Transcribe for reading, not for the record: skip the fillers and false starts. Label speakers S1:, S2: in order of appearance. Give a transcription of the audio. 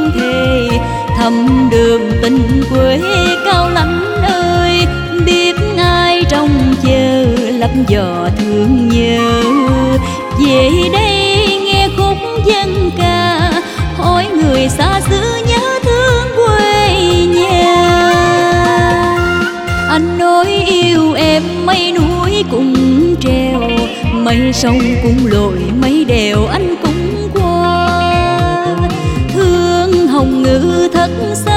S1: thề, thăm đường tình quê cao lãnh ơi. Biết ai trong chờ lấp giò thương nhớ, về đây nghe khúc dân ca, hỏi người xa xứ nhớ thương quê nhà. Anh nói yêu em mấy núi cùng treo, mấy sông cũng lội, mấy đèo anh cũng qua. Thương hồng ngự thật xa